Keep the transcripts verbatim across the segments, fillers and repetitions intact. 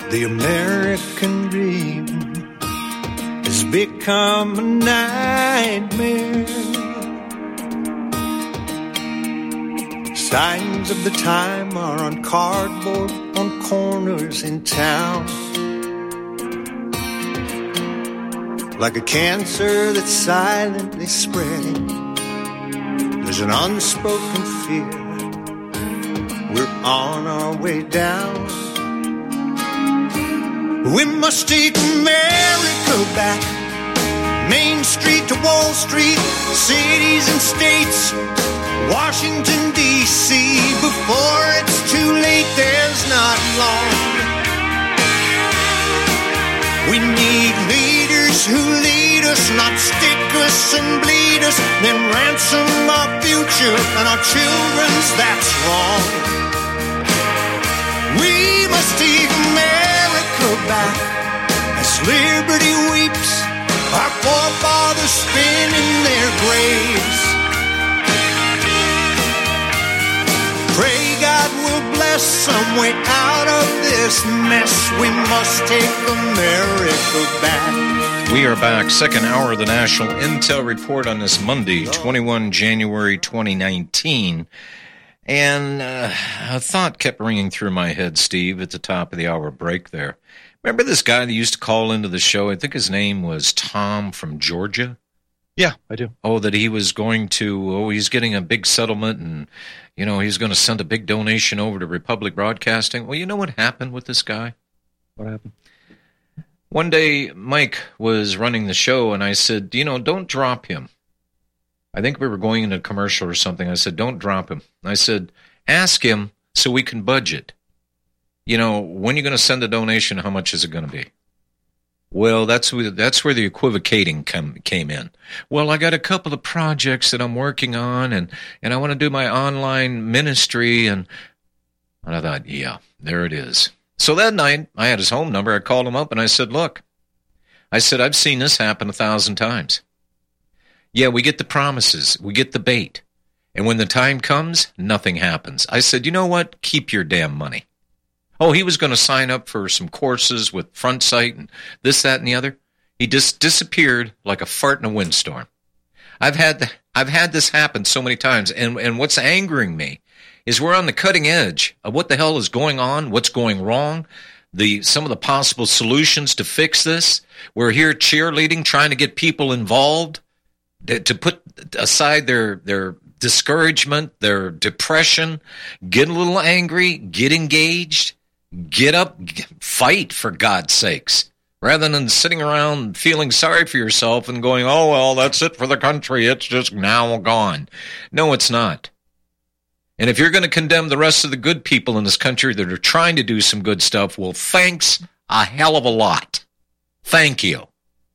The American dream has become a nightmare. Signs of the time are on cardboard on corners in town. Like a cancer that's silently spreading, there's an unspoken fear. We're on our way down. We must take America back. Main Street to Wall Street, cities and states, Washington, D C Before it's too late, there's not long. We need leaders who lead us, not stick us and bleed us, then ransom our future and our children's, that's wrong. We must take America back as liberty weeps, our forefathers spin in their graves. Pray God will bless some way out of this mess. We must take America back. We are back. Second hour of the National Intel Report on this Monday, twenty-first of January, twenty nineteen. And uh, a thought kept ringing through my head, Steve, at the top of the hour break there. Remember this guy that used to call into the show? I think his name was Tom from Georgia. Yeah, I do. Oh, that he was going to, oh, he's getting a big settlement and, you know, he's going to send a big donation over to Republic Broadcasting. Well, you know what happened with this guy? What happened? One day, Mike was running the show, and I said, you know, don't drop him. I think we were going into a commercial or something. I said, don't drop him. I said, ask him so we can budget. You know, when you're going to send a donation, how much is it going to be? Well, that's where, that's where the equivocating come, came in. Well, I got a couple of projects that I'm working on, and, and I want to do my online ministry. And, and I thought, yeah, there it is. So that night, I had his home number. I called him up, and I said, look, I said, I've seen this happen a thousand times. Yeah, we get the promises. We get the bait. And when the time comes, nothing happens. I said, you know what? Keep your damn money. Oh, he was going to sign up for some courses with Front Sight and this, that, and the other. He just disappeared like a fart in a windstorm. I've had the, I've had this happen so many times, and, and what's angering me is we're on the cutting edge of what the hell is going on, what's going wrong, the some of the possible solutions to fix this. We're here cheerleading, trying to get people involved, to, to put aside their their discouragement, their depression, get a little angry, get engaged. Get up, fight, for God's sakes, rather than sitting around feeling sorry for yourself and going, oh, well, that's it for the country. It's just now gone. No, it's not. And if you're going to condemn the rest of the good people in this country that are trying to do some good stuff, well, thanks a hell of a lot. Thank you.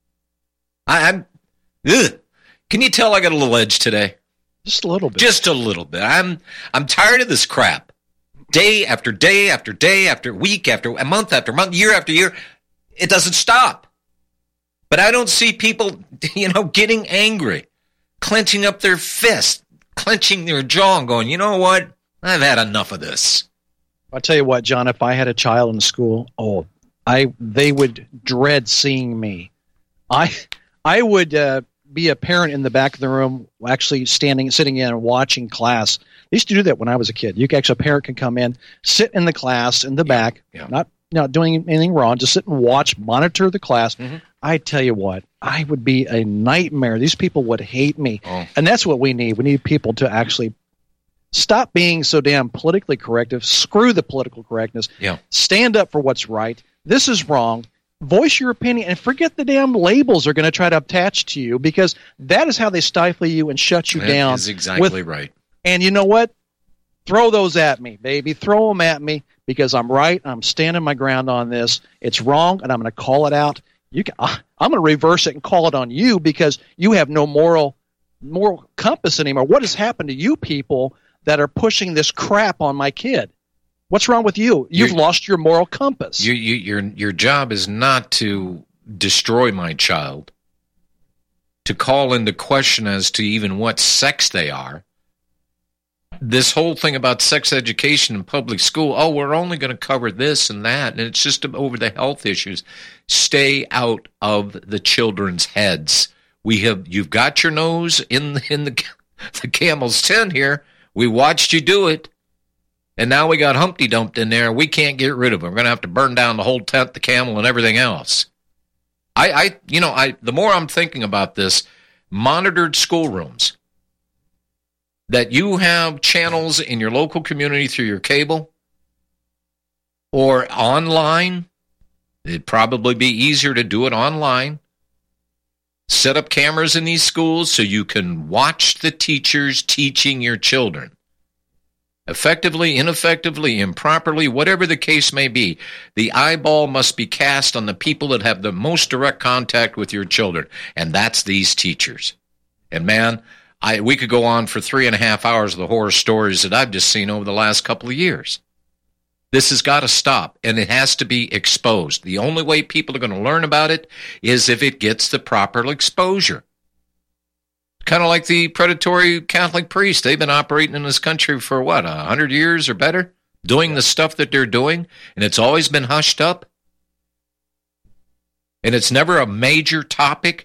I, I'm, ugh. Can you tell I got a little edge today? Just a little bit. Just a little bit. I'm, I'm tired of this crap. Day after day after day after week after a month after month, year after year, it doesn't stop. But I don't see people, you know, getting angry, clenching up their fist, clenching their jaw and going, you know what? I've had enough of this. I'll tell you what, John, if I had a child in school, oh, I they would dread seeing me. I I would uh, be a parent in the back of the room, actually standing, sitting in and watching class. I used to do that when I was a kid. You can actually, a parent can come in, sit in the class in the yeah, back, yeah. not not doing anything wrong, just sit and watch, monitor the class. Mm-hmm. I tell you what, I would be a nightmare. These people would hate me. Oh. And that's what we need. We need people to actually stop being so damn politically corrective. Screw the political correctness. Yeah. Stand up for what's right. This is wrong. Voice your opinion and forget the damn labels they're going to try to attach to you, because that is how they stifle you and shut you that down. That is exactly with, right. And you know what? Throw those at me, baby. Throw them at me, because I'm right. I'm standing my ground on this. It's wrong, and I'm going to call it out. You can, I'm going to reverse it and call it on you, because you have no moral moral compass anymore. What has happened to you people that are pushing this crap on my kid? What's wrong with you? You've You're, lost your moral compass. You, you, your your job is not to destroy my child, to call into question as to even what sex they are. this whole thing about sex education in public school, oh, we're only going to cover this and that, and it's just over the health issues. Stay out of the children's heads. We have, you've got your nose in in the the camel's tent here. We watched you do it, and now we got Humpty Dumped in there. We can't get rid of him. We're going to have to burn down the whole tent, the camel, and everything else. I, I, you know, I the more I'm thinking about this, monitored schoolrooms. That you have channels in your local community through your cable or online. It'd probably be easier to do it online. Set up cameras in these schools so you can watch the teachers teaching your children. Effectively, ineffectively, improperly, whatever the case may be, the eyeball must be cast on the people that have the most direct contact with your children, and that's these teachers. And man, I, we could go on for three and a half hours of the horror stories that I've just seen over the last couple of years. This has got to stop, and it has to be exposed. The only way people are going to learn about it is if it gets the proper exposure. Kind of like the predatory Catholic priests. They've been operating in this country for, what, a hundred years or better? Doing the stuff that they're doing, and it's always been hushed up? And it's never a major topic?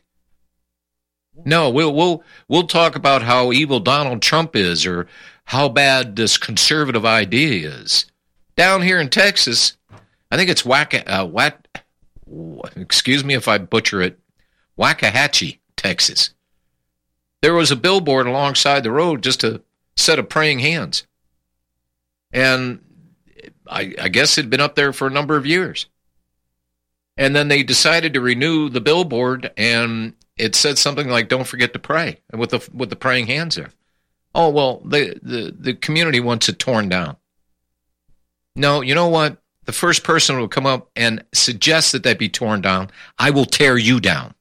No, we'll we'll we'll talk about how evil Donald Trump is or how bad this conservative idea is. Down here in Texas, I think it's Wacka, uh, Wack, excuse me if I butcher it, Waxahachie, Texas. There was a billboard alongside the road just a set of praying hands. And I, I guess it had been up there for a number of years. And then they decided to renew the billboard, and it said something like, don't forget to pray, and with the with the praying hands there. Oh, well, the, the, the community wants it torn down. No, you know what? The first person who will come up and suggest that that be torn down, I will tear you down.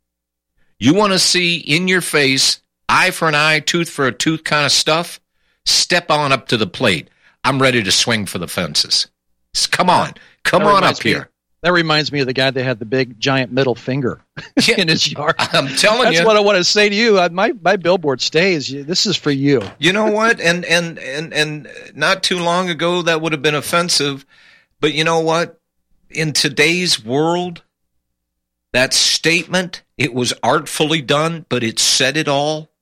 You want to see in your face, eye for an eye, tooth for a tooth kind of stuff? Step on up to the plate. I'm ready to swing for the fences. Come on. Come on up here. That reminds me of the guy that had the big, giant middle finger yeah, in his yard. I'm telling That's you. That's what I want to say to you. My my billboard stays. This is for you. You know what? And and and and not too long ago, that would have been offensive. But you know what? In today's world, that statement, it was artfully done, but it said it all.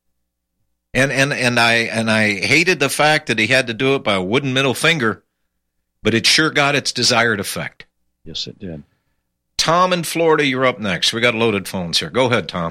And and and I and I hated the fact that he had to do it by a wooden middle finger, but it sure got its desired effect. Yes, it did. Tom in Florida, you're up next. We got loaded phones here. Go ahead, Tom.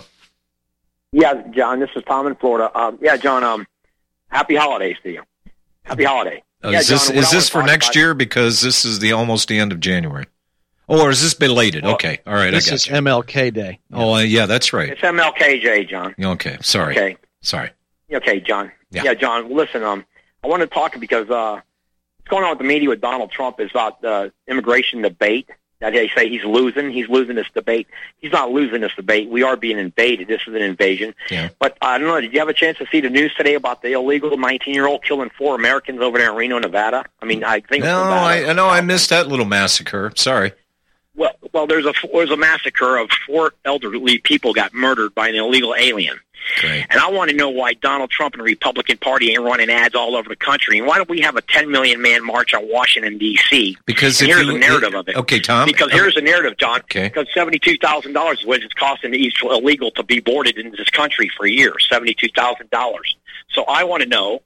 Yeah, John, this is Tom in Florida. Um, yeah, John, um, happy holidays to you. Happy holiday. Uh, yeah, is this, John, is this for next about, year? Because this is the almost the end of January. Or is this belated? Well, okay, all right, this I got is you. M L K Day. Oh, uh, yeah, that's right. It's M L K J, John. Okay, sorry. Okay. Sorry. Okay, John. Yeah, yeah John, listen, um, I want to talk because uh, what's going on with the media with Donald Trump is about the immigration debate. That they say he's losing. He's losing this debate. He's not losing this debate. We are being invaded. This is an invasion. Yeah. But I don't know. Did you have a chance to see the news today about the illegal nineteen-year-old killing four Americans over there in Reno, Nevada? I mean, I think. No, I, I know I missed that little massacre. Sorry. Well, well, there's a there's a massacre of four elderly people got murdered by an illegal alien. Great. And I want to know why Donald Trump and the Republican Party ain't running ads all over the country. And why don't we have a ten million man march on Washington, D C? Because and if here's you, the narrative of it. Okay, Tom. Because here's the narrative, John. Okay. Because seventy-two thousand dollars is what it's costing each illegal to be boarded in this country for a year, seventy-two thousand dollars. So I want to know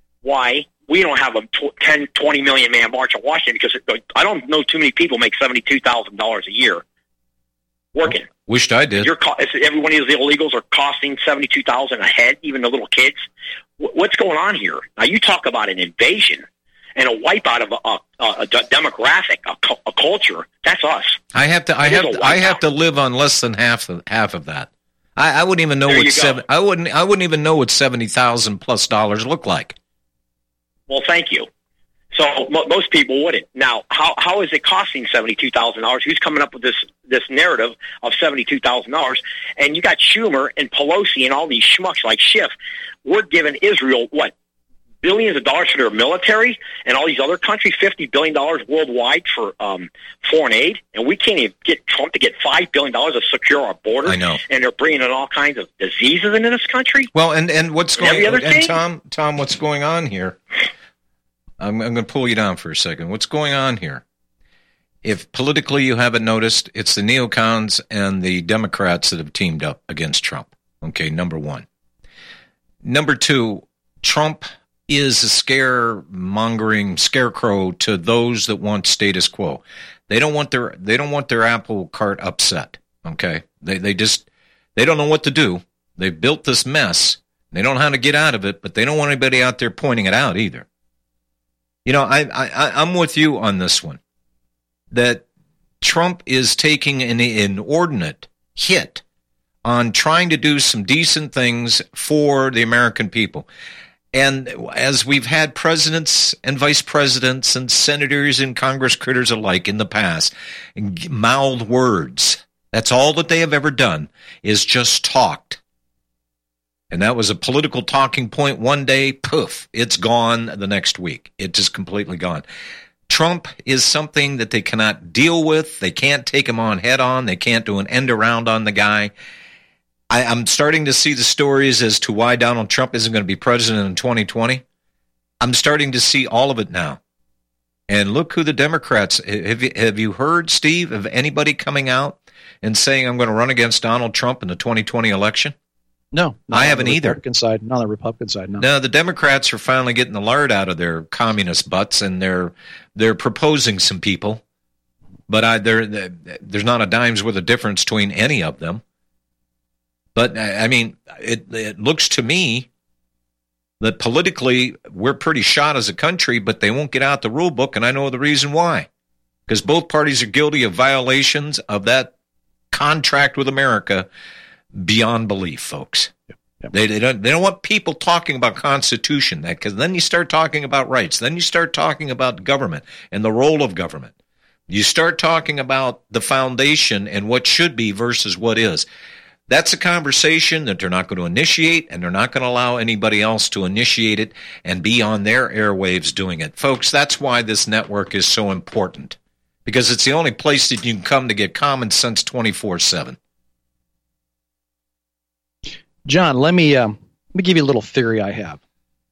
why we don't have a ten, twenty million man march on Washington, because I don't know too many people make seventy-two thousand dollars a year working. Wished I did. You're co- every one of these illegals are costing seventy-two thousand dollars a head, even the little kids. W- what's going on here? Now, you talk about an invasion and a wipeout of a, a, a demographic, a, a culture. That's us. I have to. I It have. is a To, I have wipeout. to live on less than half of half of that. I, I wouldn't even know There what you go. seven. I wouldn't. I wouldn't even know what seventy thousand plus dollars look like. Well, thank you. So mo most people wouldn't. Now, how how is it costing seventy-two thousand dollars? Who's coming up with this this narrative of seventy-two thousand dollars? And you got Schumer and Pelosi and all these schmucks like Schiff. We're giving Israel what billions of dollars for their military, and all these other countries, fifty billion dollars worldwide for um, foreign aid, and we can't even get Trump to get five billion dollars to secure our border. I know. And they're bringing in all kinds of diseases into this country. Well, and, and what's And going every other and thing? Tom, Tom, what's going on here? I'm, I'm going to pull you down for a second. What's going on here? If politically you haven't noticed, it's the neocons and the Democrats that have teamed up against Trump. Okay, number one. Number two, Trump is a scaremongering scarecrow to those that want status quo. They don't want their they don't want their apple cart upset. Okay, they they just they don't know what to do. They've built this mess. They don't know how to get out of it, but they don't want anybody out there pointing it out either. You know, I, I I'm with you on this one. That Trump is taking an inordinate hit on trying to do some decent things for the American people. And as we've had presidents and vice presidents and senators and Congress critters alike in the past, mouth words, that's all that they have ever done is just talked. And that was a political talking point one day, poof, it's gone the next week. It's just completely gone. Trump is something that they cannot deal with. They can't take him on head on. They can't do an end around on the guy. I, I'm starting to see the stories as to why Donald Trump isn't going to be president in twenty twenty. I'm starting to see all of it now. And look who the Democrats, have you, have you heard, Steve, of anybody coming out and saying, I'm going to run against Donald Trump in the twenty twenty election? No, I haven't either. Republican side, not on the Republican side. No. No, the Democrats are finally getting the lard out of their communist butts, and they're they're proposing some people, but I, they're, they're, there's not a dime's worth of difference between any of them. But I mean, it it looks to me that politically we're pretty shot as a country, but they won't get out the rule book, and I know the reason why. Because both parties are guilty of violations of that contract with America beyond belief, folks. Yep, yep. They, they don't they don't want people talking about Constitution, that because then you start talking about rights, then you start talking about government and the role of government. You start talking about the foundation and what should be versus what is. That's a conversation that they're not going to initiate, and they're not going to allow anybody else to initiate it and be on their airwaves doing it. Folks, that's why this network is so important, because it's the only place that you can come to get common sense twenty-four seven. John, let me um, let me give you a little theory I have.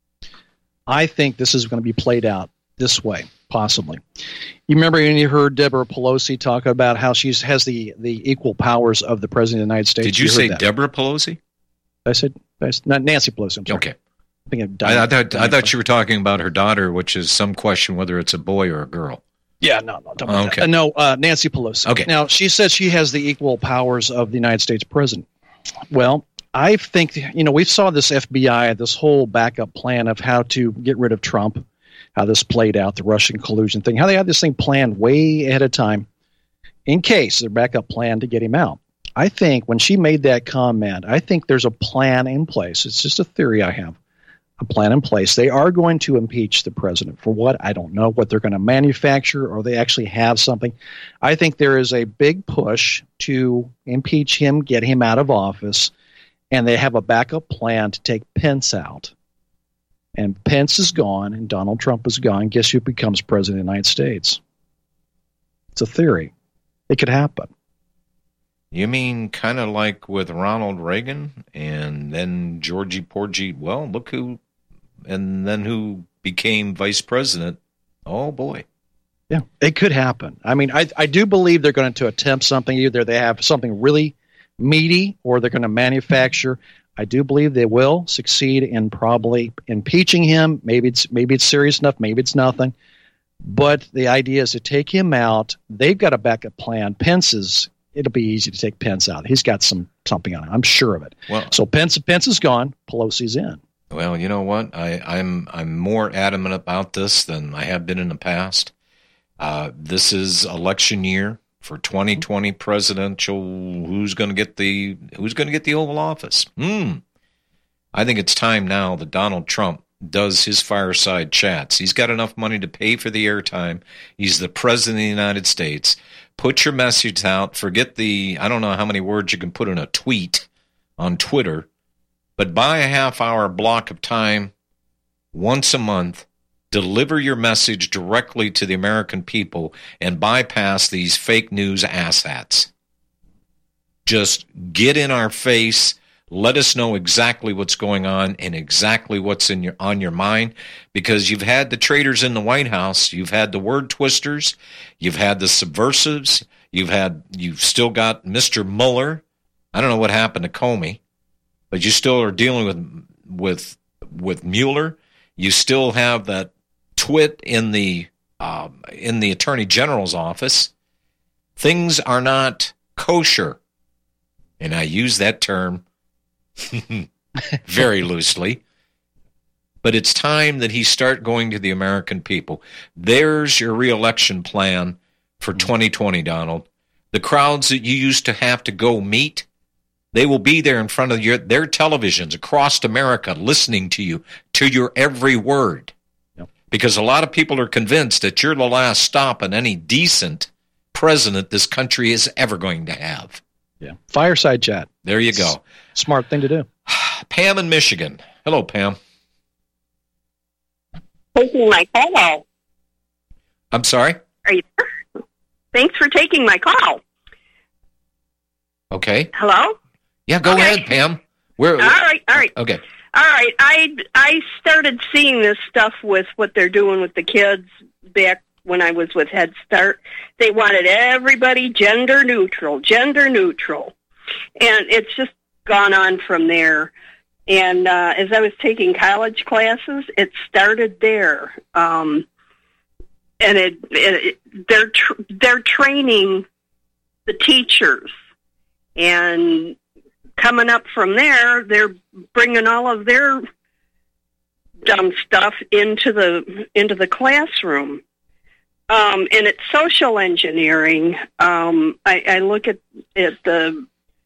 I think this is going to be played out this way, possibly. You remember when you heard Deborah Pelosi talk about how she has the, the equal powers of the President of the United States? Did you, you say that? Deborah Pelosi? I said, I said not Nancy Pelosi. I'm sorry. Okay. I, think of I, I thought I thought you were talking about her daughter, which is some question whether it's a boy or a girl. Yeah, no, no, don't okay. uh, no, uh, Nancy Pelosi. Okay. Now, she says she has the equal powers of the United States President. Well, I think, you know, we saw this F B I, this whole backup plan of how to get rid of Trump, how this played out, the Russian collusion thing, how they had this thing planned way ahead of time in case their backup plan to get him out. I think when she made that comment, I think there's a plan in place. It's just a theory I have, a plan in place. They are going to impeach the president for what? I don't know what they're going to manufacture, or they actually have something. I think there is a big push to impeach him, get him out of office, and they have a backup plan to take Pence out. And Pence is gone, and Donald Trump is gone. Guess who becomes president of the United States? It's a theory. It could happen. You mean kind of like with Ronald Reagan and then Georgie Porgy? Well, look who, and then who became vice president. Oh, boy. Yeah, it could happen. I mean, I, I do believe they're going to attempt something. Either they have something really meaty or they're going to manufacture. I do believe they will succeed in probably impeaching him. Maybe it's maybe it's serious enough. Maybe it's nothing. But the idea is to take him out. They've got a backup plan. Pence is, it'll be easy to take Pence out. He's got some something on him. I'm sure of it. Well, so Pence Pence is gone. Pelosi's in. Well, you know what? I, I'm I'm more adamant about this than I have been in the past. Uh, this is election year for twenty twenty presidential. Who's going to get the Who's going to get the Oval Office? Hmm. I think it's time now that Donald Trump does his fireside chats. He's got enough money to pay for the airtime. He's the president of the United States. Put your message out. Forget the, I don't know how many words you can put in a tweet on Twitter, but buy a half hour block of time once a month, deliver your message directly to the American people and bypass these fake news asshats. Just get in our face. Let us know exactly what's going on and exactly what's in your on your mind, because you've had the traitors in the White House, you've had the word twisters, you've had the subversives, you've had you've still got Mister Mueller. I don't know what happened to Comey, but you still are dealing with with with Mueller. You still have that twit in the um, in the Attorney General's office. Things are not kosher, and I use that term very loosely, but it's time that he start going to the American people. There's your reelection plan for twenty twenty, Donald. The crowds that you used to have to go meet, they will be there in front of your, their televisions across America listening to you, to your every word. Yep. Because a lot of people are convinced that you're the last stop on any decent president this country is ever going to have. Yeah. Fireside chat. There you go. Smart thing to do. Pam in Michigan. Hello, Pam. Taking my call. I'm sorry? Are you there? Thanks for taking my call. Okay. Hello? Yeah, go okay. ahead, Pam. We're, all right, all right. Okay. All right. I, I started seeing this stuff with what they're doing with the kids back when I was with Head Start. They wanted everybody gender neutral, gender neutral. And it's just gone on from there. And uh, as I was taking college classes, it started there. Um, and it, it, it they're tr- they're training the teachers, and coming up from there, they're bringing all of their dumb stuff into the into the classroom. Um, and it's social engineering. Um, I, I look at at the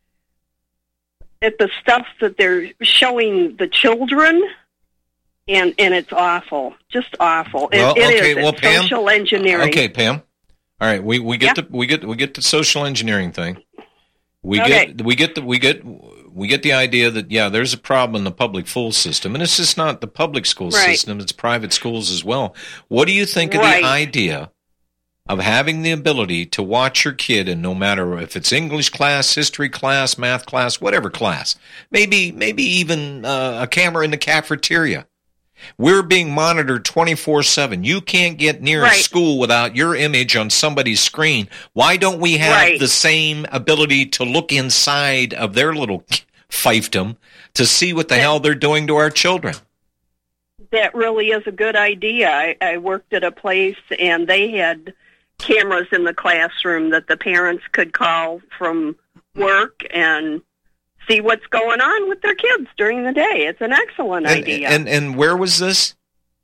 at the stuff that they're showing the children, and and it's awful, just awful. Well, it, it okay, is. well, It's Pam, social engineering. Okay, Pam. All right, we, we get yeah. the we get we get the social engineering thing. We okay. get we get the we get we get the idea that yeah, there's a problem in the public school system, and it's just not the public school right. system; it's private schools as well. What do you think of right. the idea of having the ability to watch your kid, and no matter if it's English class, history class, math class, whatever class, maybe maybe even uh, a camera in the cafeteria. We're being monitored twenty-four seven. You can't get near right. a school without your image on somebody's screen. Why don't we have right. the same ability to look inside of their little fiefdom to see what the that, hell they're doing to our children? That really is a good idea. I, I worked at a place, and they had cameras in the classroom that the parents could call from work and see what's going on with their kids during the day. It's an excellent and, idea. And and where was this?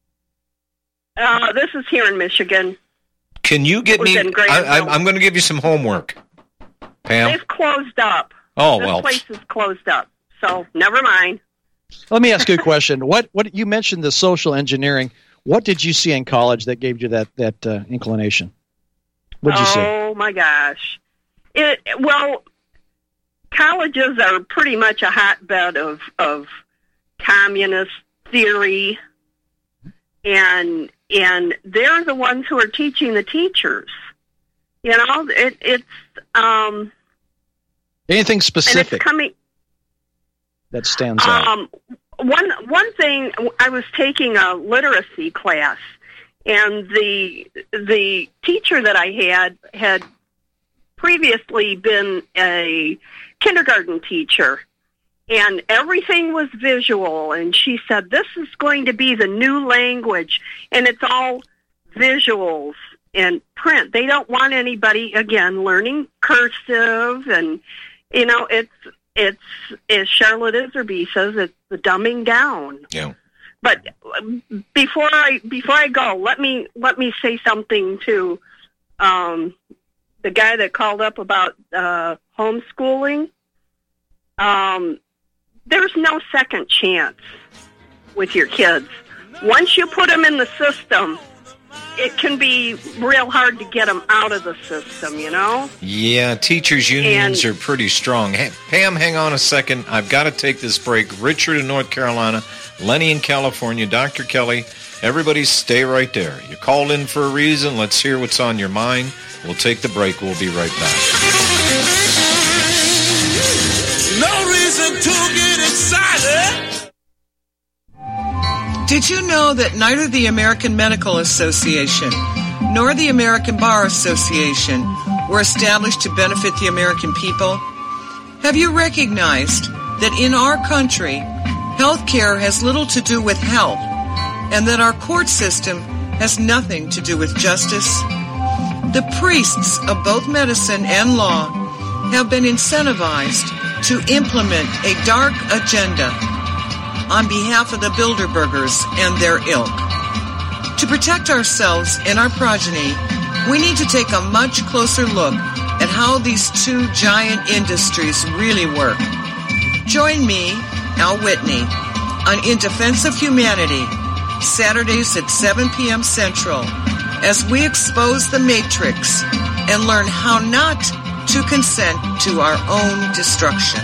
Uh, this is here in Michigan. Can you get me? in I, I, I'm going to give you some homework, Pam. They've closed up. Oh this well, place is closed up. So never mind. Let me ask you a question. What what you mentioned the social engineering? What did you see in college that gave you that that uh, inclination? What did you see? Oh my gosh! It well. Colleges are pretty much a hotbed of, of communist theory, and and they're the ones who are teaching the teachers. You know, it, it's um, anything specific and it's coming, that stands out. Um, one one thing, I was taking a literacy class, and the the teacher that I had had previously been a kindergarten teacher, and everything was visual, and she said this is going to be the new language, and it's all visuals and print. They don't want anybody again learning cursive, and you know it's it's as Charlotte Iserby says, it's the dumbing down. Yeah. But before I before I go, let me let me say something to um, the guy that called up about uh, homeschooling. Um, there's no second chance with your kids. Once you put them in the system, it can be real hard to get them out of the system, you know? Yeah, teachers' unions and, are pretty strong. Hey, Pam, hang on a second. I've got to take this break. Richard in North Carolina, Lenny in California, Doctor Kelly. Everybody stay right there. You called in for a reason. Let's hear what's on your mind. We'll take the break. We'll be right back. No reason to get excited. Did you know that neither the American Medical Association nor the American Bar Association were established to benefit the American people? Have you recognized that in our country, health care has little to do with health, and that our court system has nothing to do with justice? The priests of both medicine and law have been incentivized to implement a dark agenda on behalf of the Bilderbergers and their ilk. To protect ourselves and our progeny, we need to take a much closer look at how these two giant industries really work. Join me, Al Whitney, on In Defense of Humanity, Saturdays at seven p.m. Central, as we expose the Matrix and learn how not to consent to our own destruction.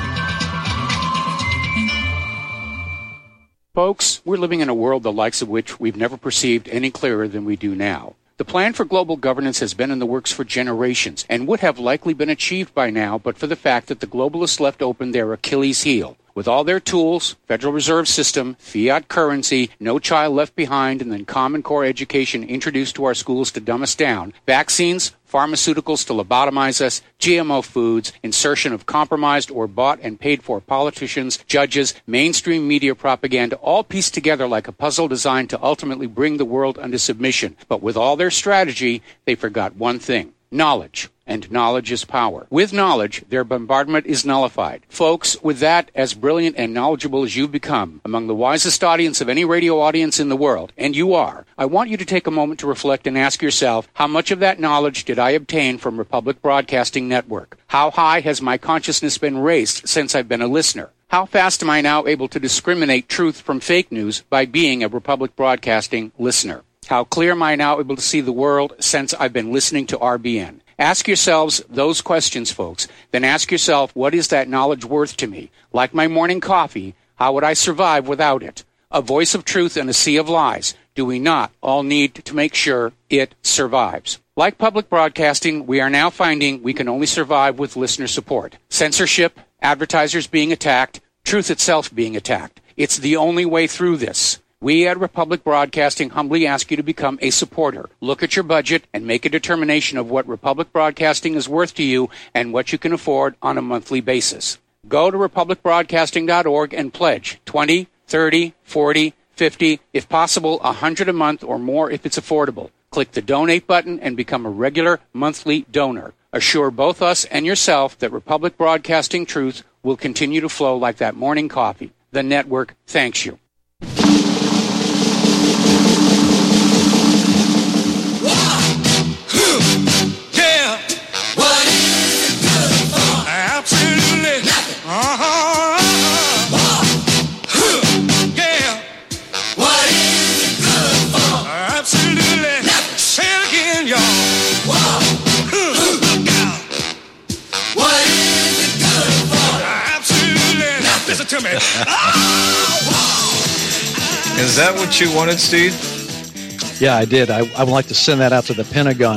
Folks, we're living in a world the likes of which we've never perceived any clearer than we do now. The plan for global governance has been in the works for generations and would have likely been achieved by now but for the fact that the globalists left open their Achilles heel. With all their tools, Federal Reserve System, fiat currency, no child left behind, and then Common Core education introduced to our schools to dumb us down, vaccines, pharmaceuticals to lobotomize us, G M O foods, insertion of compromised or bought and paid for politicians, judges, mainstream media propaganda, all pieced together like a puzzle designed to ultimately bring the world under submission. But with all their strategy, they forgot one thing: knowledge. And knowledge is power. With knowledge, their bombardment is nullified. Folks, with that, as brilliant and knowledgeable as you've become, among the wisest audience of any radio audience in the world, and you are, I want you to take a moment to reflect and ask yourself, how much of that knowledge did I obtain from Republic Broadcasting Network? How high has my consciousness been raised since I've been a listener? How fast am I now able to discriminate truth from fake news by being a Republic Broadcasting listener? How clear am I now able to see the world since I've been listening to R B N? Ask yourselves those questions, folks. Then ask yourself, what is that knowledge worth to me? Like my morning coffee, how would I survive without it? A voice of truth in a sea of lies. Do we not all need to make sure it survives? Like public broadcasting, we are now finding we can only survive with listener support. Censorship, advertisers being attacked, truth itself being attacked. It's the only way through this. We at Republic Broadcasting humbly ask you to become a supporter. Look at your budget and make a determination of what Republic Broadcasting is worth to you and what you can afford on a monthly basis. Go to republic broadcasting dot org and pledge twenty, thirty, forty, fifty, if possible, one hundred a month or more if it's affordable. Click the donate button and become a regular monthly donor. Assure both us and yourself that Republic Broadcasting truth will continue to flow like that morning coffee. The network thanks you. Yeah. What is it good for? Absolutely nothing. Uh-huh. Yeah. What is it good for? Absolutely nothing. Say it again, y'all. Look out. What is it good for? Absolutely nothing. Listen to me. Is that what you wanted, Steve? Yeah, I did. I, I would like to send that out to the Pentagon.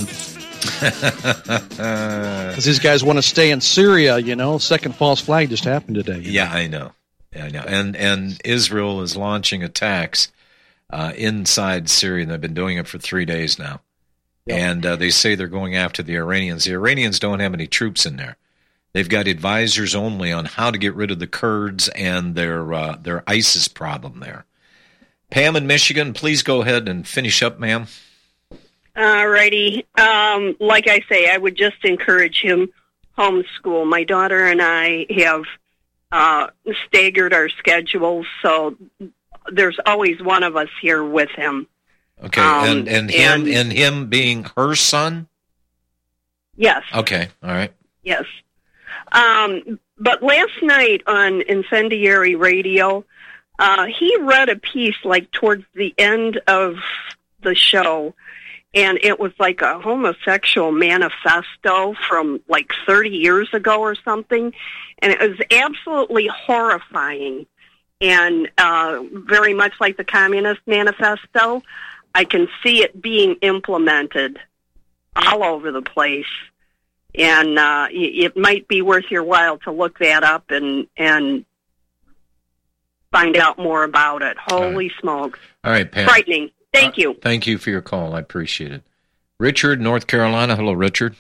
Because these guys want to stay in Syria, you know. Second false flag just happened today. Yeah, I know. Yeah, I know. And and Israel is launching attacks uh, inside Syria, and they've been doing it for three days now. Yep. And uh, they say they're going after the Iranians. The Iranians don't have any troops in there. They've got advisors only on how to get rid of the Kurds and their uh, their ISIS problem there. Pam in Michigan, please go ahead and finish up, ma'am. All righty. Um, like I say, I would just encourage him homeschool. My daughter and I have uh, staggered our schedules, so there's always one of us here with him. Okay, um, and, and him and, and him being her son? Yes. Okay, all right. Yes. Um, but last night on Incendiary Radio, uh, he read a piece like towards the end of the show, and it was like a homosexual manifesto from like thirty years ago or something, and it was absolutely horrifying. And uh, very much like the Communist Manifesto, I can see it being implemented all over the place. And uh, it might be worth your while to look that up and, and find out more about it. Holy All smokes. All right, Pam. Frightening. Thank uh, you. Thank you for your call. I appreciate it. Richard, North Carolina. Hello, Richard.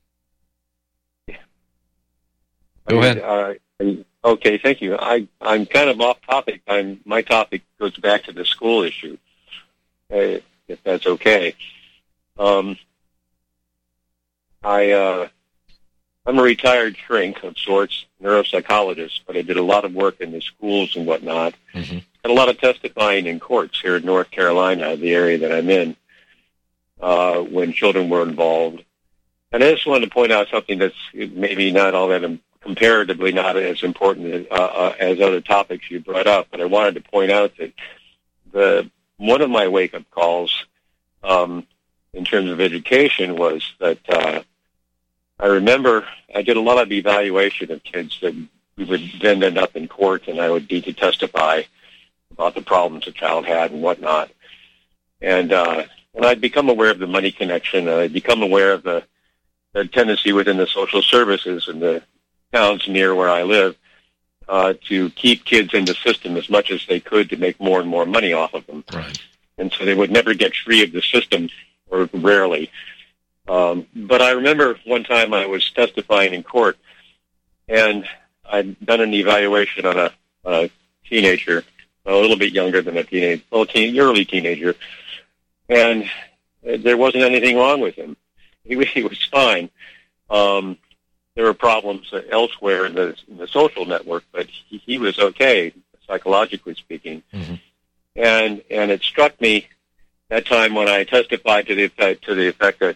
Go I mean, ahead. Uh, okay, thank you. I, I'm kind of off topic. I'm, my topic goes back to the school issue, uh, if that's okay. Um, I, uh, I'm a retired shrink of sorts, neuropsychologist, but I did a lot of work in the schools and whatnot. Mm-hmm. And a lot of testifying in courts here in North Carolina, the area that I'm in, uh, when children were involved. And I just wanted to point out something that's maybe not all that, comparatively not as important uh, uh, as other topics you brought up, but I wanted to point out that the one of my wake-up calls um, in terms of education was that uh, I remember I did a lot of evaluation of kids that we would then end up in court, and I would need to testify about the problems the child had and whatnot. And uh, and I'd become aware of the money connection, and I'd become aware of the, the tendency within the social services and the towns near where I live uh, to keep kids in the system as much as they could to make more and more money off of them. Right. And so they would never get free of the system, or rarely. Um, but I remember one time I was testifying in court, and I'd done an evaluation on a, a teenager, a little bit younger than a teenage, well, teen, early teenager, and there wasn't anything wrong with him. He, he was fine. Um, there were problems elsewhere in the, in the social network, but he, he was okay, psychologically speaking. Mm-hmm. And and it struck me that time when I testified to the effect, to the effect that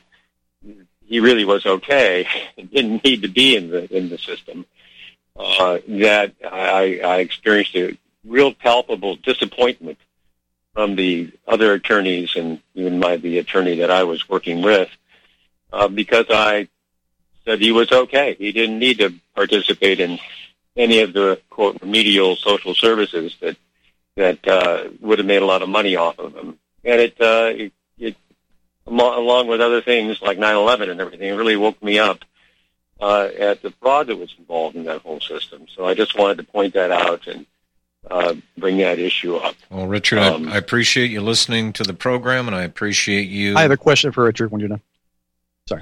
he really was okay and didn't need to be in the in the system. Uh, that I, I experienced a real palpable disappointment from the other attorneys and even my the attorney that I was working with, uh, because I said he was okay. He didn't need to participate in any of the quote remedial social services that that uh, would have made a lot of money off of him. And it, uh, it, it along with other things like nine eleven and everything, it really woke me up uh, at the fraud that was involved in that whole system. So I just wanted to point that out and uh, bring that issue up. Well, Richard, um, I, I appreciate you listening to the program, and I appreciate you. I have a question for Richard when you're done. Sorry.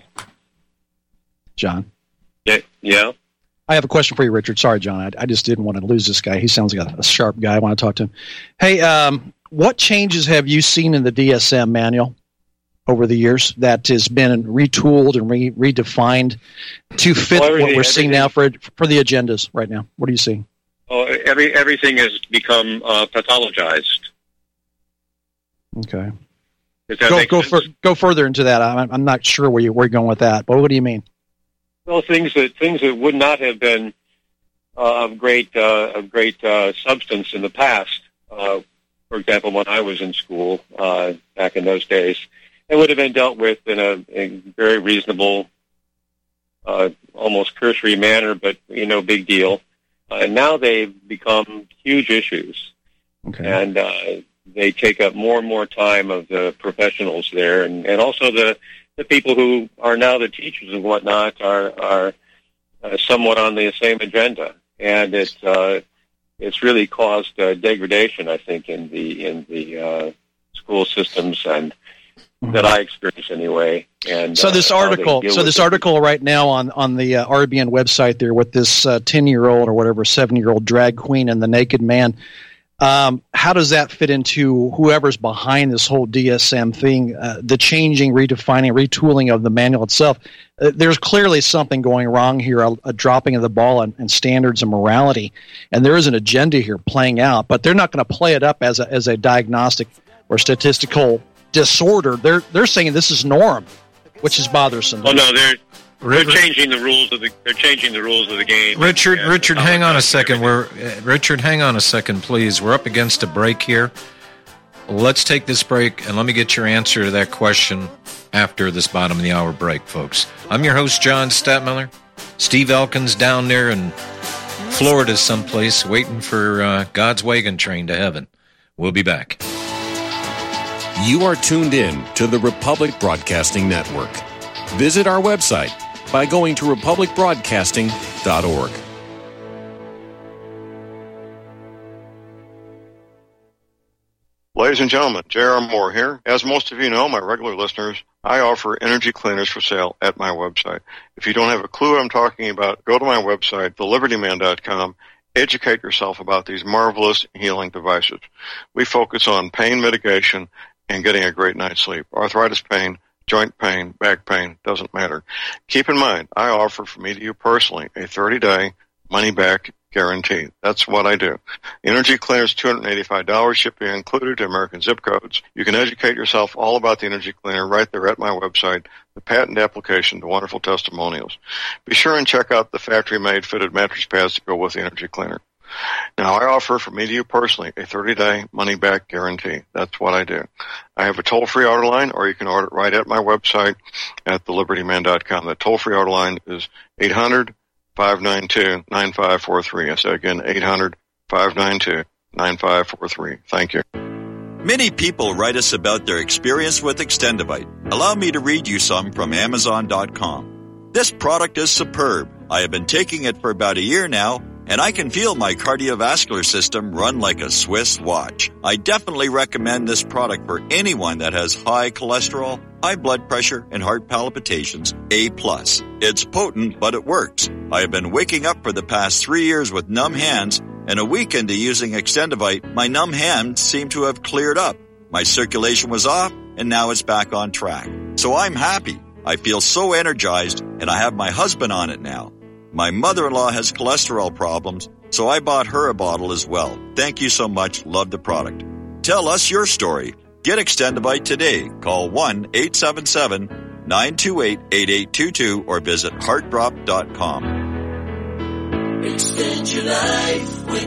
John? Yeah. yeah? I have a question for you, Richard. Sorry, John. I, I just didn't want to lose this guy. He sounds like a, a sharp guy. I want to talk to him. Hey, um, what changes have you seen in the D S M manual over the years that has been retooled and re- redefined to fit well, what we're seeing now for for the agendas right now? What are you seeing? Oh, every everything has become uh, pathologized. Okay. Does that go make go sense? for, go further into that. I'm, I'm not sure where you where you're going with that, but what do you mean? Well, things that things that would not have been uh, of great uh, of great uh, substance in the past. Uh, for example, when I was in school uh, back in those days, it would have been dealt with in a, a very reasonable, uh, almost cursory manner, but you know, big deal. Uh, and now they've become huge issues, Okay. and uh, they take up more and more time of the professionals there, and, and also the. The people who are now the teachers and whatnot are are uh, somewhat on the same agenda, and it's uh, it's really caused uh, degradation, I think, in the in the uh, school systems and mm-hmm. that I experience anyway. And so this uh, article, so this it. article right now on on the uh, R B N website there with this ten uh, year old or whatever seven year old drag queen and the naked man. Um, how does that fit into whoever's behind this whole D S M thing, uh, the changing, redefining, retooling of the manual itself? Uh, there's clearly something going wrong here, a, a dropping of the ball in, in standards and morality, and there is an agenda here playing out, but they're not going to play it up as a, as a diagnostic or statistical disorder. They're they're saying this is norm, which is bothersome. Oh no, they're they're changing the rules of the they're changing the rules of the game. Richard, and, Richard, uh, hang on a second. We're uh, Richard, hang on a second, please. We're up against a break here. Let's take this break, and let me get your answer to that question after this bottom of the hour break, folks. I'm your host, John Stadtmiller. Steve Elkins down there in Florida someplace waiting for uh, God's wagon train to heaven. We'll be back. You are tuned in to the Republic Broadcasting Network. Visit our website by going to republic broadcasting dot org. Ladies and gentlemen, J R. Moore here. As most of you know, my regular listeners, I offer energy cleaners for sale at my website. If you don't have a clue what I'm talking about, go to my website, the liberty man dot com. Educate yourself about these marvelous healing devices. We focus on pain mitigation and getting a great night's sleep. Arthritis pain, joint pain, back pain, doesn't matter. Keep in mind, I offer for me to you personally a thirty-day money-back guarantee. That's what I do. Energy cleaners, two hundred eighty-five dollars, shipping included to American zip codes. You can educate yourself all about the energy cleaner right there at my website, the patent application, the wonderful testimonials. Be sure and check out the factory-made fitted mattress pads to go with the energy cleaner. Now, I offer for me to you personally a thirty-day money-back guarantee. That's what I do. I have a toll-free order line, or you can order it right at my website at the liberty man dot com. The toll-free order line is eight hundred, five nine two, nine five four three. I say again, eight hundred, five nine two, nine five four three. Thank you. Many people write us about their experience with Extendivite. Allow me to read you some from amazon dot com. This product is superb. I have been taking it for about a year now, and I can feel my cardiovascular system run like a Swiss watch. I definitely recommend this product for anyone that has high cholesterol, high blood pressure, and heart palpitations, A plus. It's potent, but it works. I have been waking up for the past three years with numb hands, and a week into using Extendivite, my numb hands seem to have cleared up. My circulation was off, and now it's back on track. So I'm happy. I feel so energized, and I have my husband on it now. My mother-in-law has cholesterol problems, so I bought her a bottle as well. Thank you so much. Love the product. Tell us your story. Get Extendivite today. Call one eight seven seven, nine two eight, eight eight two two or visit heart drop dot com. Extend your life with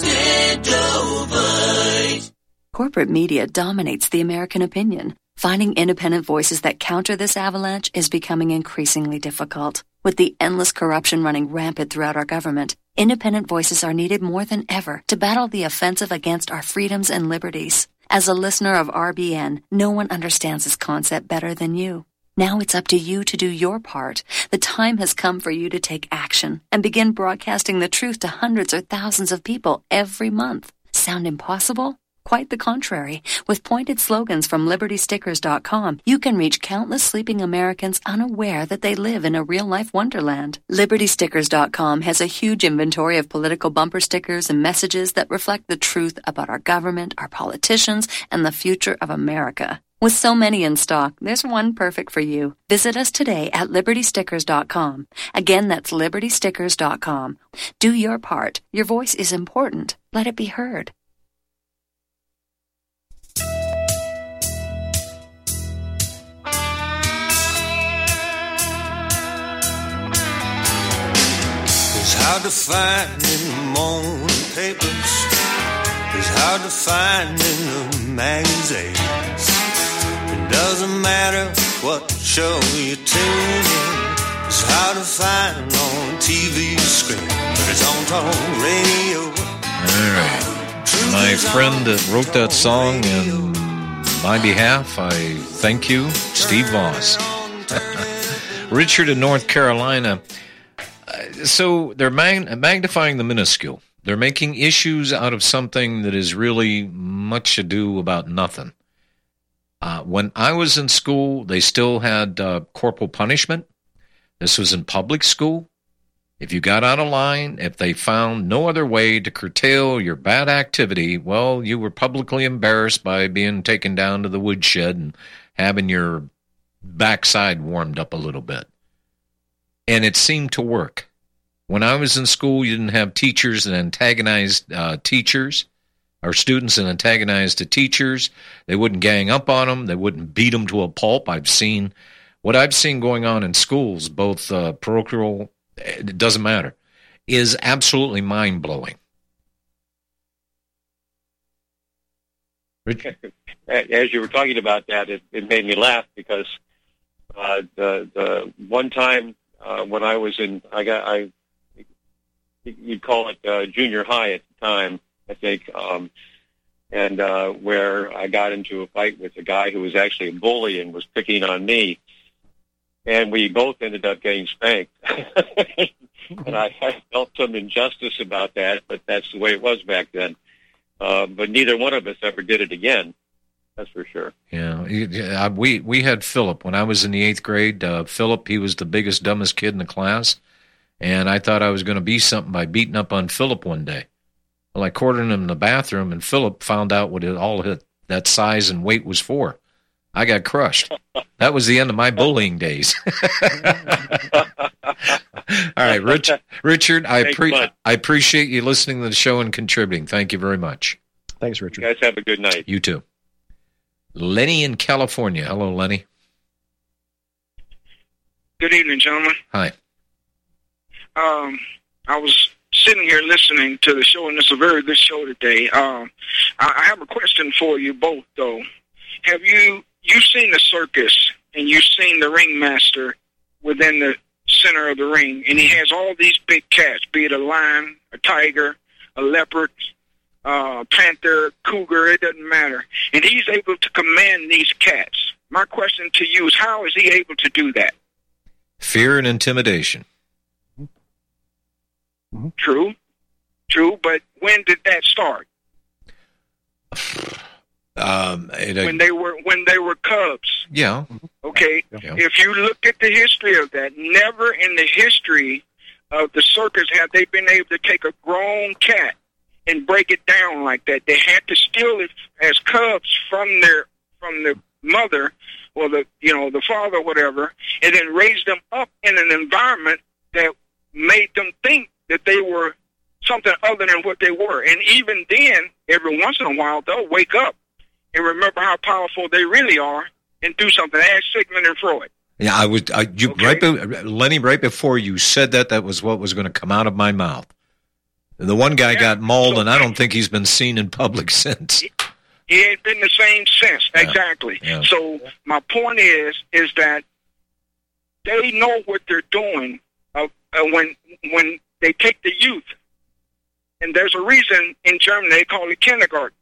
Extendivite. Corporate media dominates the American opinion. Finding independent voices that counter this avalanche is becoming increasingly difficult. With the endless corruption running rampant throughout our government, independent voices are needed more than ever to battle the offensive against our freedoms and liberties. As a listener of R B N, no one understands this concept better than you. Now it's up to you to do your part. The time has come for you to take action and begin broadcasting the truth to hundreds or thousands of people every month. Sound impossible? Quite the contrary. With pointed slogans from liberty stickers dot com, you can reach countless sleeping Americans unaware that they live in a real-life wonderland. liberty stickers dot com has a huge inventory of political bumper stickers and messages that reflect the truth about our government, our politicians, and the future of America. With so many in stock, there's one perfect for you. Visit us today at liberty stickers dot com. Again, that's liberty stickers dot com. Do your part. Your voice is important. Let it be heard. It's hard to find in the morning papers. It's hard to find in the magazines. It doesn't matter what show you tune in. It's hard to find on T V screen, but it's on talk radio. All right. My friend that wrote that song in my behalf, I thank you, Steve Voss. Richard in North Carolina. So they're mag- magnifying the minuscule. They're making issues out of something that is really much ado about nothing. Uh, when I was in school, they still had uh, corporal punishment. This was in public school. If you got out of line, if they found no other way to curtail your bad activity, well, you were publicly embarrassed by being taken down to the woodshed and having your backside warmed up a little bit. And it seemed to work. When I was in school, you didn't have teachers that antagonized uh, teachers, or students that antagonized the teachers. They wouldn't gang up on them. They wouldn't beat them to a pulp. I've seen what I've seen going on in schools, both uh, parochial, it doesn't matter, is absolutely mind-blowing. Rich? As you were talking about that, it, it made me laugh because uh, the the one time uh, when I was in, I got I you'd call it uh, junior high at the time, I think, um, and uh, where I got into a fight with a guy who was actually a bully and was picking on me, and we both ended up getting spanked. And I, I felt some injustice about that, but that's the way it was back then. Uh, but neither one of us ever did it again. That's for sure. Yeah, yeah, we we had Philip when I was in the eighth grade. Uh, Philip, he was the biggest, dumbest kid in the class, and I thought I was going to be something by beating up on Philip one day. Well, I cornered him in the bathroom, and Philip found out what it all hit, that size and weight was for. I got crushed. That was the end of my bullying days. All right, Rich, Richard, I, pre- I appreciate you listening to the show and contributing. Thank you very much. Thanks, Richard. You guys have a good night. You too. Lenny in California. Hello, Lenny. Good evening, gentlemen. Hi. Um, I was sitting here listening to the show, and it's a very good show today. Um, I, I have a question for you both, though. Have you you seen the circus, and you've seen the ringmaster within the center of the ring, and he has all these big cats, be it a lion, a tiger, a leopard, uh, panther, cougar, it doesn't matter. And he's able to command these cats. My question to you is, how is he able to do that? Fear and intimidation. Mm-hmm. True, true, but when did that start? Um, it, when they were when they were cubs. Yeah. Okay. Yeah. If you look at the history of that, never in the history of the circus have they been able to take a grown cat and break it down like that. They had to steal it as cubs from their from the mother or the you know the father, or whatever, and then raise them up in an environment that made them think that they were something other than what they were. And even then, every once in a while, they'll wake up and remember how powerful they really are and do something. Ask Sigmund and Freud. Yeah, I was I, you, okay. right, be, Lenny. Right before you said that, that was what was going to come out of my mouth. The one guy yeah. got mauled, so, and I don't think he's been seen in public since. He, he ain't been the same since. Yeah. Exactly. Yeah. So my point is, is that they know what they're doing uh, uh, when when they take the youth, and there's a reason in Germany they call it kindergarten.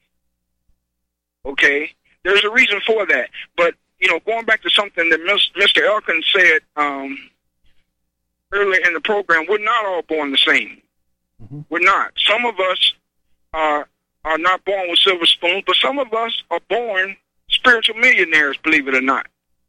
Okay, there's a reason for that. But, you know, going back to something that Mister Elkins said um, earlier in the program, we're not all born the same. Mm-hmm. We're not. Some of us are, are not born with silver spoons, but some of us are born spiritual millionaires, believe it or not.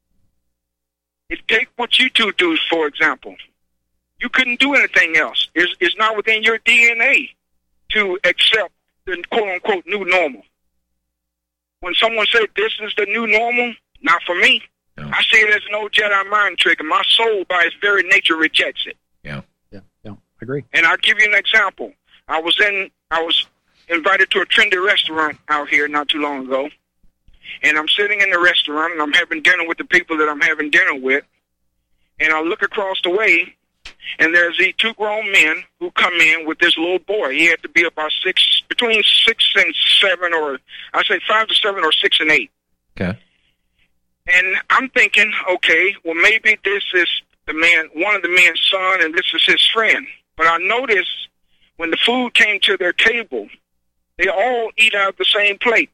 It take what you two do, for example. You couldn't do anything else. It's, it's not within your D N A to accept the quote-unquote new normal. When someone said this is the new normal, not for me. No. I see it as an old Jedi mind trick, and my soul, by its very nature, rejects it. Yeah, yeah, yeah. I agree. And I'll give you an example. I was in, I was invited to a trendy restaurant out here not too long ago, and I'm sitting in the restaurant, and I'm having dinner with the people that I'm having dinner with, and I look across the way, and there's these two grown men who come in with this little boy. He had to be about six, between six and seven, or I say five to seven, or six and eight. Okay. And I'm thinking, okay, well, maybe this is the man, one of the men's son, and this is his friend. But I noticed when the food came to their table, they all eat out of the same plate.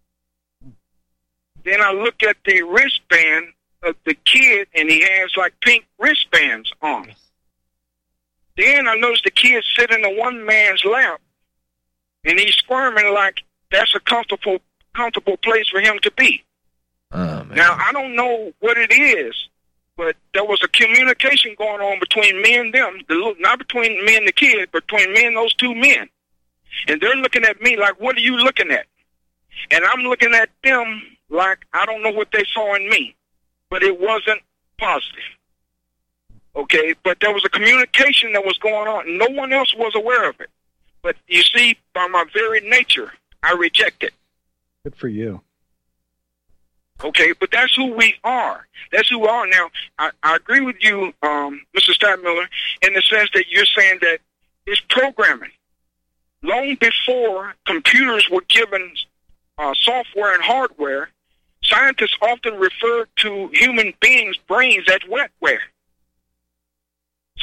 Then I look at the wristband of the kid, and he has like pink wristbands on. Then I noticed the kid sitting in one man's lap, and he's squirming like that's a comfortable, comfortable place for him to be. Oh, now, I don't know what it is, but there was a communication going on between me and them, the, not between me and the kid, but between me and those two men. And they're looking at me like, what are you looking at? And I'm looking at them like I don't know what they saw in me, but it wasn't positive. Okay, but there was a communication that was going on. No one else was aware of it. But you see, by my very nature, I reject it. Good for you. Okay, but that's who we are. That's who we are. Now, I, I agree with you, um, Mister Stadtmiller, in the sense that you're saying that it's programming. Long before computers were given uh, software and hardware, scientists often referred to human beings' brains as wetware. So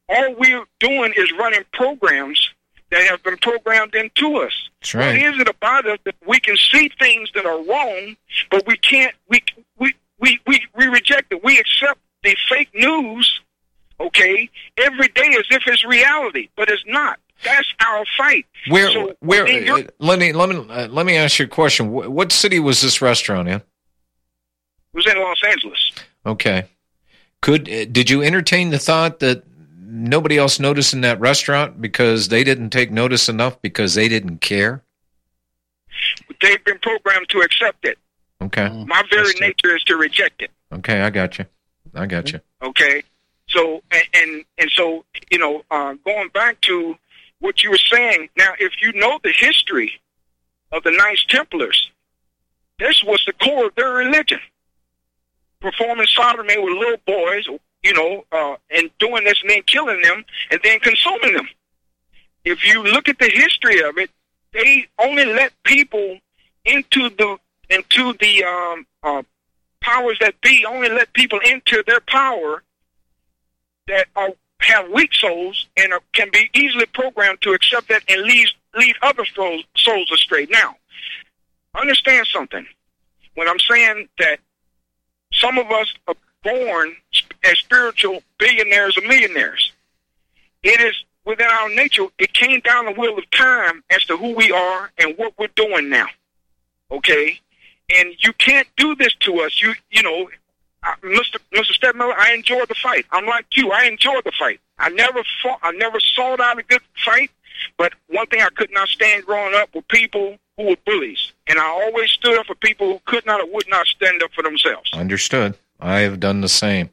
all we're doing is running programs that have been programmed into us. That's right. What is it about us that we can see things that are wrong, but we can't, we, we, we, we, we reject it. We accept the fake news, okay, every day as if it's reality, but it's not. That's our fight. Where, so, where, uh, let me, let me, uh, let me ask you a question. What, what city was this restaurant in? It was in Los Angeles. Okay. Could, uh, did you entertain the thought that nobody else noticed in that restaurant because they didn't take notice enough because they didn't care? They've been programmed to accept it. Okay. My very nature is to reject it. Okay, I got you. I got you. Okay. So, and, and, and so, you know, uh, going back to what you were saying, now, if you know the history of the Knights Templars, this was the core of their religion. Performing sodomy with little boys, you know, uh, and doing this and then killing them and then consuming them. If you look at the history of it, they only let people into the into the um, uh, powers that be, only let people into their power that are, have weak souls and are, can be easily programmed to accept that and lead, lead other souls, souls astray. Now, understand something. When I'm saying that some of us are born as spiritual billionaires or millionaires, it is within our nature. It came down the wheel of time as to who we are and what we're doing now. Okay? And you can't do this to us. You you know, uh, Mister Mister Stedmiller, I enjoy the fight. I'm like you. I enjoy the fight. I never fought. I never sought out a good fight. But one thing I could not stand growing up were people who were bullies, and I always stood up for people who could not or would not stand up for themselves. Understood. I have done the same.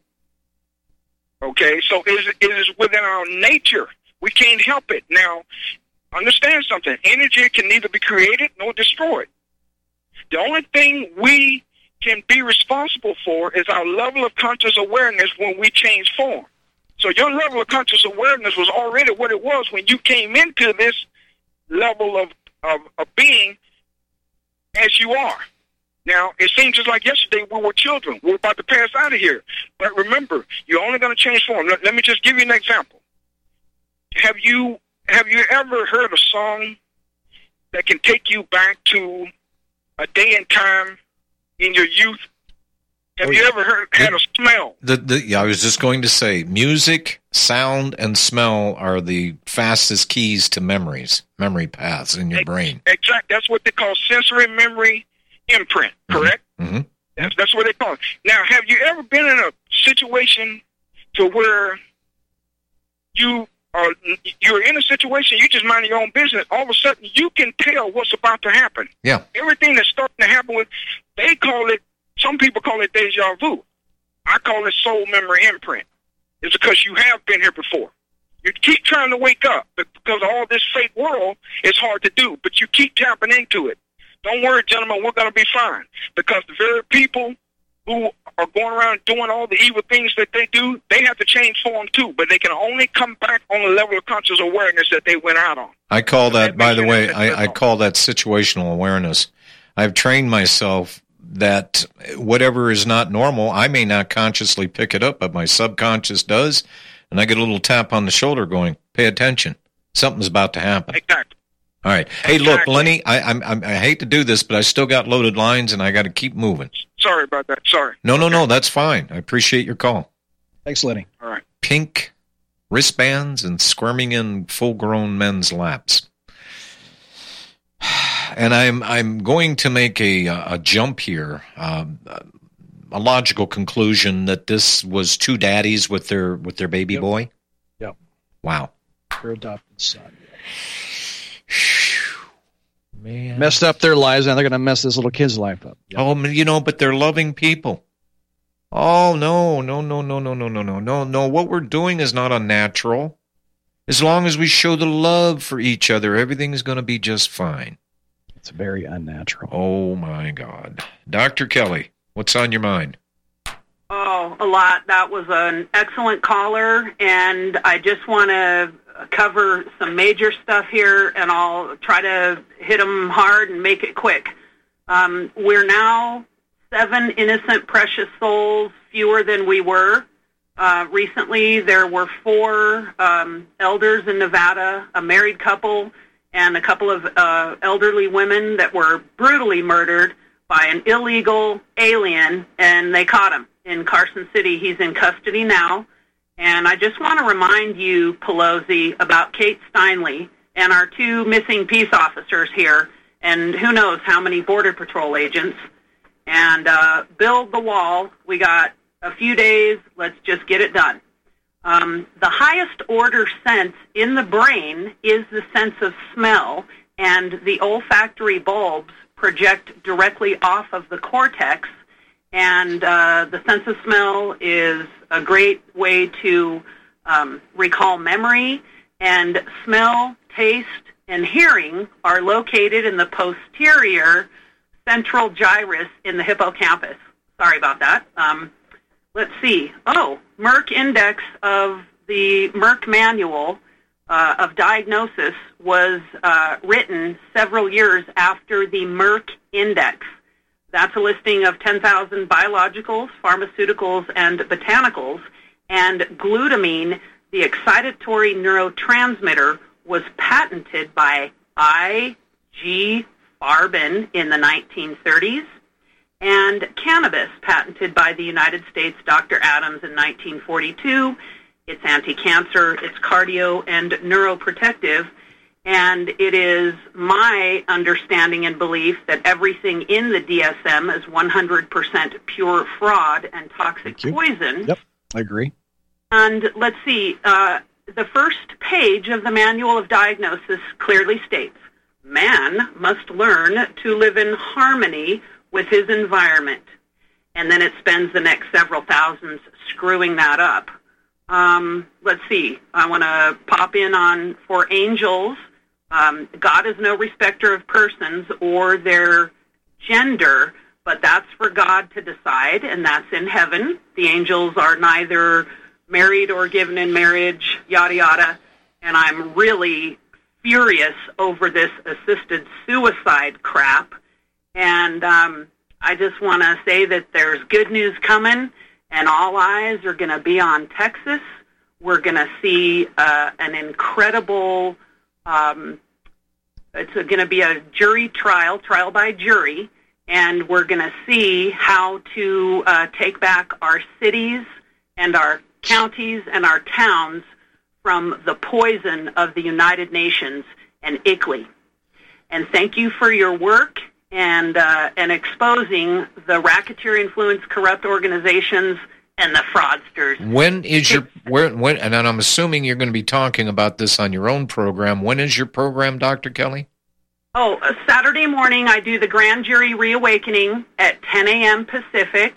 Okay, so it is, it is within our nature. We can't help it. Now, understand something. Energy can neither be created nor destroyed. The only thing we can be responsible for is our level of conscious awareness when we change form. So your level of conscious awareness was already what it was when you came into this level of, of, of being as you are. Now, it seems just like yesterday we were children. We're about to pass out of here. But remember, you're only going to change form. Let, let me just give you an example. Have you have you ever heard a song that can take you back to a day and time in your youth? Have oh, you ever heard had a smell? The, the, yeah, I was just going to say, music, sound, and smell are the fastest keys to memories, memory paths in your Ex- brain. Exactly. That's what they call sensory memory imprint, correct? Mm-hmm. That's, that's what they call it. Now, have you ever been in a situation to where you are you're in a situation, you just mind your own business, all of a sudden you can tell what's about to happen? Yeah. Everything that's starting to happen with, they call it, some people call it deja vu. I call it soul memory imprint. It's because you have been here before. You keep trying to wake up because all this fake world is hard to do, but you keep tapping into it. Don't worry, gentlemen, we're going to be fine. Because the very people who are going around doing all the evil things that they do, they have to change form too, but they can only come back on the level of conscious awareness that they went out on. I call that, that by the way, I, I call that situational awareness. I've trained myself that whatever is not normal, I may not consciously pick it up, but my subconscious does, and I get a little tap on the shoulder going, pay attention. Something's about to happen. Exactly. All right. Hey, exactly. Look, Lenny, I, I'm, I'm, I hate to do this, but I still got loaded lines, and I got to keep moving. Sorry about that. Sorry. No, no, no. That's fine. I appreciate your call. Thanks, Lenny. All right. Pink wristbands and squirming in full-grown men's laps. And I'm I'm going to make a a jump here, um, a logical conclusion that this was two daddies with their with their baby yep. boy. Yep. Wow. Their adopted son. Man. Messed up their lives, and they're going to mess this little kid's life up. Yep. Oh, you know, but they're loving people. Oh, no, no, no, no, no, no, no, no, no, no. What we're doing is not unnatural. As long as we show the love for each other, everything is going to be just fine. It's very unnatural. Oh, my God. Doctor Kelly, what's on your mind? Oh, a lot. That was an excellent caller, and I just want to cover some major stuff here, and I'll try to hit them hard and make it quick. Um, we're now seven innocent, precious souls fewer than we were. Uh, recently, there were four um, elders in Nevada, a married couple, and a couple of uh, elderly women that were brutally murdered by an illegal alien, and they caught him in Carson City. He's in custody now. And I just want to remind you, Pelosi, about Kate Steinle and our two missing peace officers here, and who knows how many Border Patrol agents. And uh, build the wall. We got a few days. Let's just get it done. Um, the highest order sense in the brain is the sense of smell, and the olfactory bulbs project directly off of the cortex, and uh, the sense of smell is a great way to um, recall memory, and smell, taste, and hearing are located in the posterior central gyrus in the hippocampus. Sorry about that. Um, let's see. Oh, Merck Index of the Merck Manual uh, of Diagnosis was uh, written several years after the Merck Index. That's a listing of ten thousand biologicals, pharmaceuticals, and botanicals. And glutamine, the excitatory neurotransmitter, was patented by I G Farben in the nineteen thirties, and cannabis patented by the United States Doctor Adams in nineteen forty-two. It's anti-cancer, it's cardio and neuroprotective, and it is my understanding and belief that everything in the D S M is one hundred percent pure fraud and toxic poison. Yep, I agree. And let's see, uh, the first page of the Manual of Diagnosis clearly states, man must learn to live in harmony with his environment. And then it spends the next several thousands screwing that up. Um, let's see, I want to pop in on, for angels, um, God is no respecter of persons or their gender, but that's for God to decide, and that's in heaven. The angels are neither married or given in marriage, yada, yada. And I'm really furious over this assisted suicide crap. And um, I just want to say that there's good news coming, and all eyes are going to be on Texas. We're going to see uh, an incredible, um, it's going to be a jury trial, trial by jury, and we're going to see how to uh, take back our cities and our counties and our towns from the poison of the United Nations and I C L E. And thank you for your work and uh, and exposing the racketeer influenced corrupt organizations and the fraudsters. When is your where when and I'm assuming you're going to be talking about this on your own program. When is your program, Doctor Kelly? Oh, uh, Saturday morning I do the Grand Jury Reawakening at ten a.m. Pacific.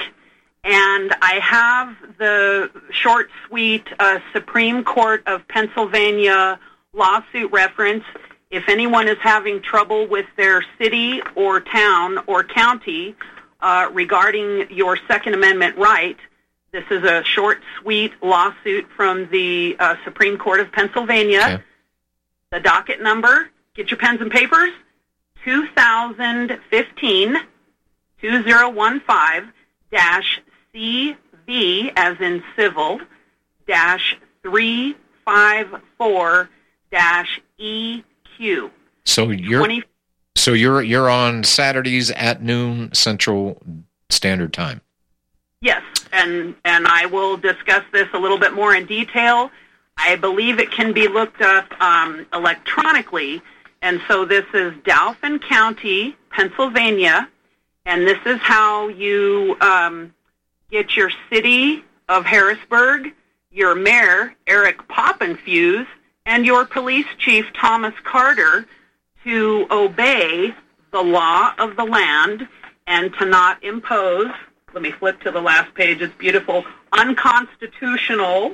And I have the short, sweet uh, Supreme Court of Pennsylvania lawsuit reference. If anyone is having trouble with their city or town or county uh, regarding your Second Amendment right, this is a short, sweet lawsuit from the uh, Supreme Court of Pennsylvania. Okay. The docket number, get your pens and papers, two thousand fifteen two thousand fifteen dash C V, as in civil, dash three five four dash E Q. So you're twenty so you're you're on Saturdays at noon Central Standard Time. Yes, and and I will discuss this a little bit more in detail. I believe it can be looked up um, electronically, and so this is Dauphin County, Pennsylvania, and this is how you um, get your city of Harrisburg, your mayor, Eric Poppenfuse, and your police chief, Thomas Carter, to obey the law of the land and to not impose, let me flip to the last page, it's beautiful, unconstitutional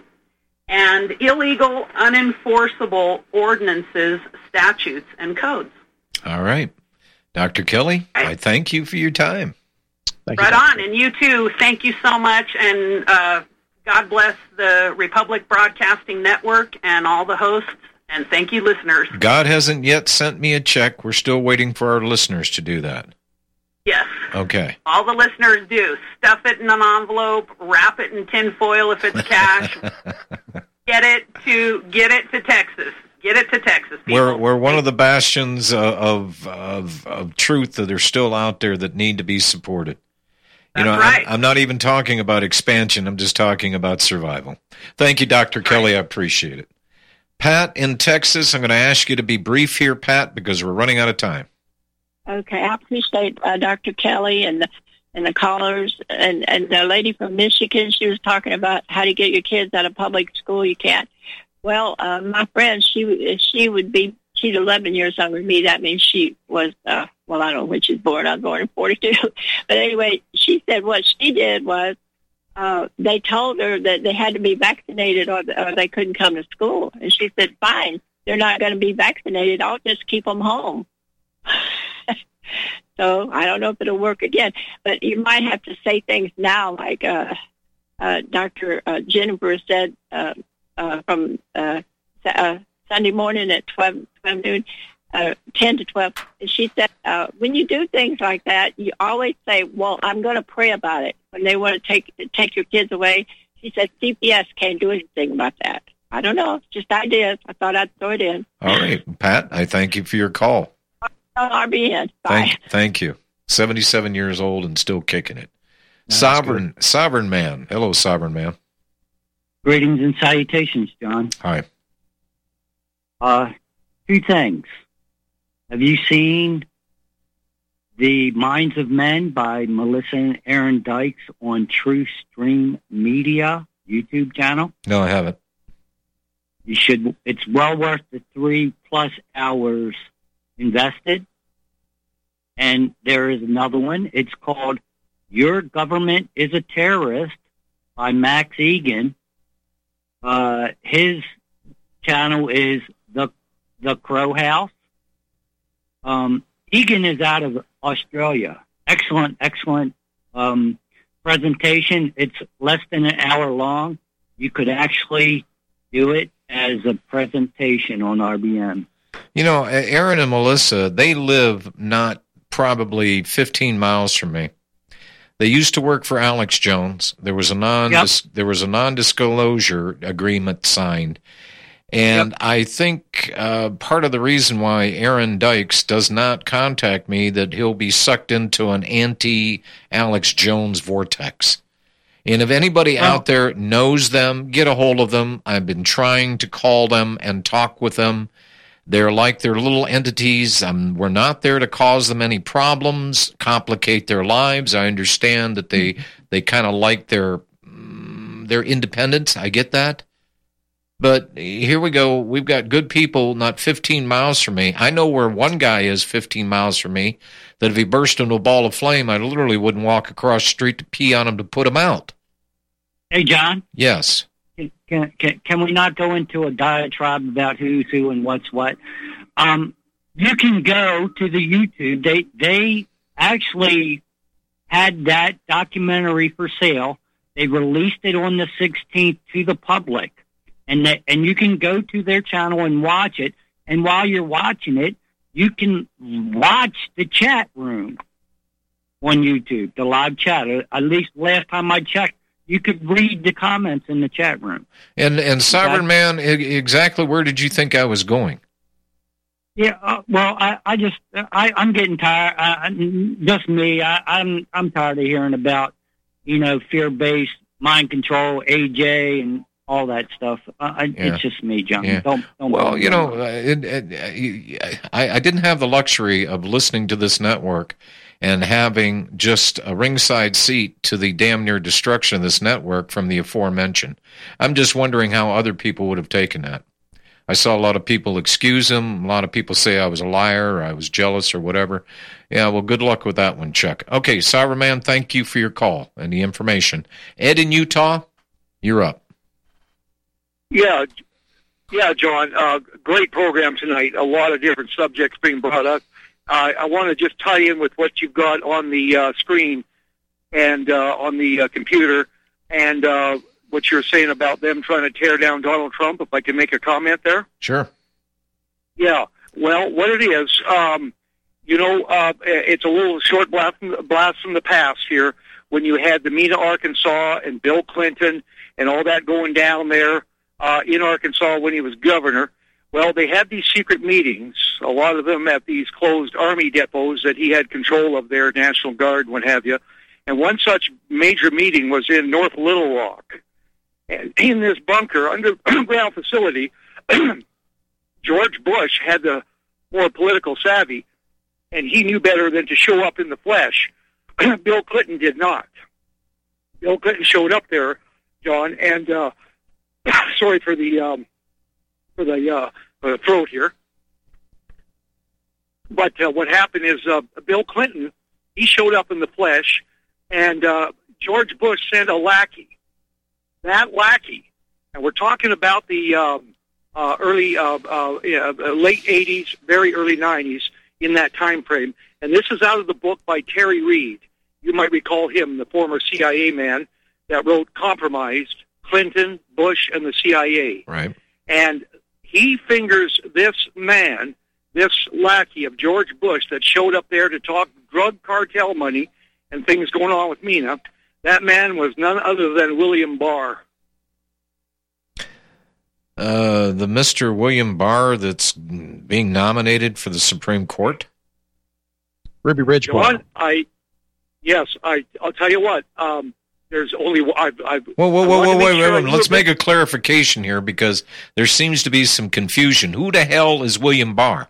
and illegal, unenforceable ordinances, statutes, and codes. All right. Doctor Kelly, I thank you for your time. Thank right you, on, and you too. Thank you so much, and uh, God bless the Republic Broadcasting Network and all the hosts, and thank you, listeners. God hasn't yet sent me a check. We're still waiting for our listeners to do that. Yes. Okay. All the listeners do. Stuff it in an envelope, wrap it in tin foil if it's cash. Get it to get it to Texas. Get it to Texas, people. We're we're one of the bastions uh, of, of of truth that are still out there that need to be supported. You That's know, right. I'm, I'm not even talking about expansion. I'm just talking about survival. Thank you, Doctor Kelly. I appreciate it. Pat in Texas, I'm going to ask you to be brief here, Pat, because we're running out of time. Okay, I appreciate uh, Doctor Kelly and the, and the callers and, and the lady from Michigan. She was talking about how to get your kids out of public school. You can't. Well, uh, my friend, she she would be, she's eleven years younger than me. That means she was, uh, well, I don't know when she was born. I was born in forty-two. But anyway, she said what she did was uh, they told her that they had to be vaccinated or, or they couldn't come to school. And she said, fine, they're not going to be vaccinated. I'll just keep them home. So I don't know if it'll work again. But you might have to say things now like uh, uh, Doctor Uh, Jennifer said, uh, Uh, from uh, uh, Sunday morning at twelve, twelve noon, uh, ten to twelve. And she said, uh, when you do things like that, you always say, well, I'm going to pray about it. When they want to take take your kids away, she said, C P S can't do anything about that. I don't know. It's just ideas. I thought I'd throw it in. All right, Pat, I thank you for your call. R B N. Bye. Thank, thank you. seventy-seven years old and still kicking it. No, Sovereign, Sovereign Man. Hello, Sovereign Man. Greetings and salutations, John. Hi. Uh, two things. Have you seen The Minds of Men by Melissa and Aaron Dykes on True Stream Media YouTube channel? No, I haven't. You should. It's well worth the three plus hours invested. And there is another one. It's called Your Government is a Terrorist by Max Egan. Uh, his channel is the the Crow House. Um, Egan is out of Australia. Excellent, excellent um, presentation. It's less than an hour long. You could actually do it as a presentation on R B M. You know, Aaron and Melissa, they live not probably fifteen miles from me. They used to work for Alex Jones. There was a non yep. there was a non-disclosure agreement signed, and yep. I think uh, part of the reason why Aaron Dykes does not contact me that he'll be sucked into an anti-Alex Jones vortex. And if anybody oh. out there knows them, get a hold of them. I've been trying to call them and talk with them. They're like their little entities. Um, we're not there to cause them any problems, complicate their lives. I understand that they they kind of like their um, their independence. I get that. But here we go. We've got good people not fifteen miles from me. I know where one guy is fifteen miles from me, that if he burst into a ball of flame, I literally wouldn't walk across the street to pee on him to put him out. Hey, John? Yes. Can, can, can we not go into a diatribe about who's who and what's what? Um, you can go to the YouTube. They they actually had that documentary for sale. They released it on the sixteenth to the public, and they, and you can go to their channel and watch it. And while you're watching it, you can watch the chat room on YouTube, the live chat. At least last time I checked, you could read the comments in the chat room. And and Sovereign Man, exactly where did you think I was going? Yeah, uh, well, I, I just I, I'm getting tired. I, just me. I, I'm I'm tired of hearing about, you know, fear-based mind control, A J, and all that stuff. Uh, I, Yeah. It's just me, John. Yeah. Don't, don't Well, you know, uh, it, it, I, I didn't have the luxury of listening to this network and having just a ringside seat to the damn near destruction of this network from the aforementioned. I'm just wondering how other people would have taken that. I saw a lot of people excuse him. A lot of people say I was a liar or I was jealous or whatever. Yeah, well, good luck with that one, Chuck. Okay, Sovereign Man, thank you for your call and the information. Ed in Utah, you're up. Yeah, yeah, John. Uh, great program tonight. A lot of different subjects being brought up. Uh, I want to just tie in with what you've got on the uh, screen and uh, on the uh, computer, and uh, what you're saying about them trying to tear down Donald Trump. If I can make a comment there. Sure. Yeah. Well, what it is, um, you know, uh, it's a little short blast from, blast from the past here when you had the Mena, Arkansas, and Bill Clinton and all that going down there uh, in Arkansas when he was governor. Well, they had these secret meetings, a lot of them at these closed Army depots that he had control of there, National Guard, what have you. And one such major meeting was in North Little Rock. And in this bunker, underground facility, George Bush had the more political savvy, and he knew better than to show up in the flesh. Bill Clinton did not. Bill Clinton showed up there, John, and uh, sorry for the um, for the uh, uh, throat here. But uh, what happened is uh, Bill Clinton, he showed up in the flesh, and uh, George Bush sent a lackey. That lackey, and we're talking about the um, uh, early, uh, uh, yeah, late eighties, very early nineties, in that time frame. And this is out of the book by Terry Reid. You might recall him, the former C I A man that wrote Compromised, Clinton, Bush, and the C I A. Right. And he fingers this man, this lackey of George Bush that showed up there to talk drug cartel money and things going on with Mena. That man was none other than William Barr. Uh, the Mister William Barr that's being nominated for the Supreme Court? Ruby Ridge. John, I, yes, I, I'll tell you what, um, there's only, I've, I've Whoa, whoa, whoa, whoa, wait, sure wait, wait. Let's make a clarification here because there seems to be some confusion. Who the hell is William Barr?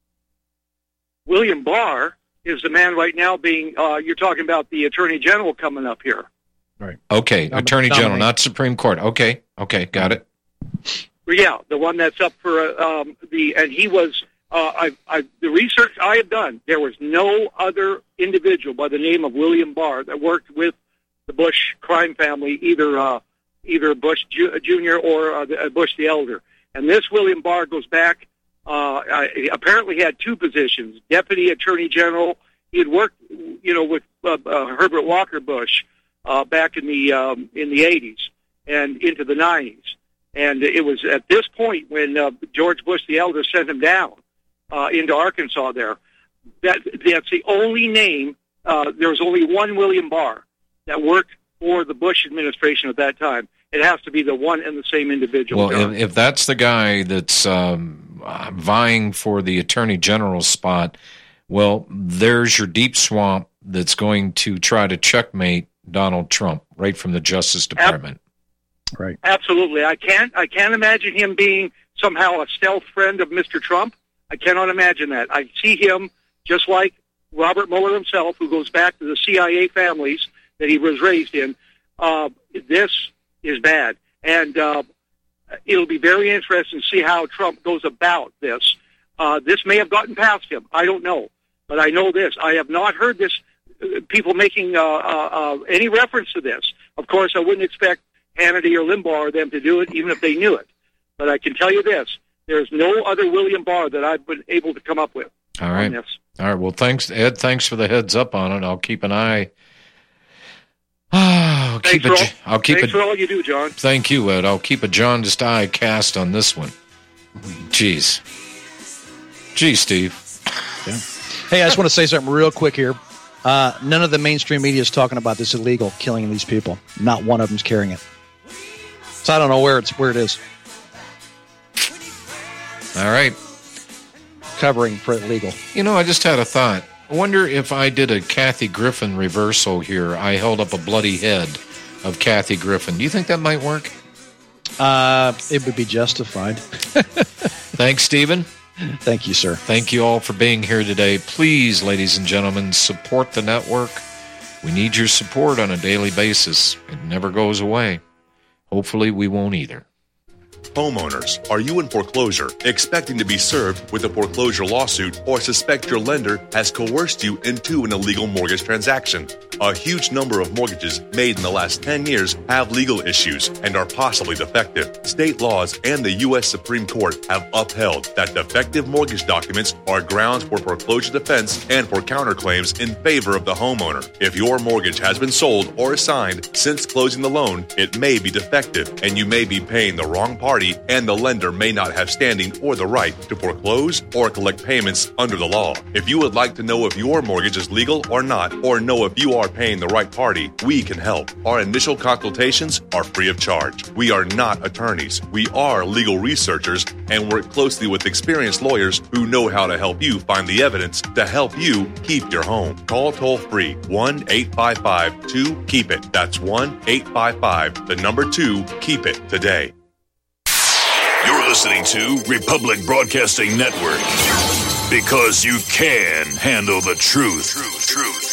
William Barr is the man right now being, uh, you're talking about the Attorney General coming up here. Right. Okay, Nom- Attorney General, nominate. not Supreme Court. Okay, okay, got it. Yeah, the one that's up for uh, um, the, and he was, uh, I, I, the research I have done, there was no other individual by the name of William Barr that worked with the Bush crime family, either uh, either Bush Ju- Junior or uh, the, uh, Bush the Elder. And this William Barr goes back, uh, I, apparently had two positions, Deputy Attorney General. He had worked, you know, with uh, uh, Herbert Walker Bush uh, back in the um, in the eighties and into the nineties. And it was at this point when uh, George Bush the Elder sent him down uh, into Arkansas there. That That's the only name. Uh, there was only one William Barr that worked for the Bush administration at that time. It has to be the one and the same individual. Well, if, if that's the guy that's um, vying for the Attorney General spot, well, there's your deep swamp that's going to try to checkmate Donald Trump right from the Justice Department. Right. Absolutely. I can't I can't imagine him being somehow a stealth friend of Mister Trump. I cannot imagine that. I see him just like Robert Mueller himself, who goes back to the C I A families that he was raised in. Uh, this is bad. And uh, it'll be very interesting to see how Trump goes about this. Uh, this may have gotten past him. I don't know. But I know this. I have not heard this, uh, people making uh, uh, uh, any reference to this. Of course, I wouldn't expect Hannity or Limbaugh or them to do it, even if they knew it. But I can tell you this, there's no other William Barr that I've been able to come up with. All right. All right. Well, thanks, Ed. Thanks for the heads up on it. I'll keep an eye. I'll Thanks keep for a, all, I'll keep thanks a, for all you do, John. Thank you, Ed. I'll keep a jaundiced eye cast on this one. Jeez. Jeez, Steve. Yeah. Hey, I just want to say something real quick here. Uh, none of the mainstream media is talking about this illegal killing these people. Not one of them's carrying it. So I don't know where it's where it is. All right. Covering for illegal. You know, I just had a thought. I wonder if I did a Kathy Griffin reversal here. I held up a bloody head of Kathy Griffin. Do you think that might work? Uh, it would be justified. Thanks, Stephen. Thank you, sir. Thank you all for being here today. Please, ladies and gentlemen, support the network. We need your support on a daily basis. It never goes away. Hopefully, we won't either. Homeowners, are you in foreclosure, expecting to be served with a foreclosure lawsuit, or suspect your lender has coerced you into an illegal mortgage transaction? A huge number of mortgages made in the last ten years have legal issues and are possibly defective. State laws and the U S Supreme Court have upheld that defective mortgage documents are grounds for foreclosure defense and for counterclaims in favor of the homeowner. If your mortgage has been sold or assigned since closing the loan, it may be defective and you may be paying the wrong party party, and the lender may not have standing or the right to foreclose or collect payments under the law. If you would like to know if your mortgage is legal or not, or know if you are paying the right party, we can help. Our initial consultations are free of charge. We are not attorneys. We are legal researchers and work closely with experienced lawyers who know how to help you find the evidence to help you keep your home. Call toll-free one eight five five two keep it. That's one eight five five, the number two, keep it today. You're listening to Republic Broadcasting Network, because you can handle the truth. Truth, truth.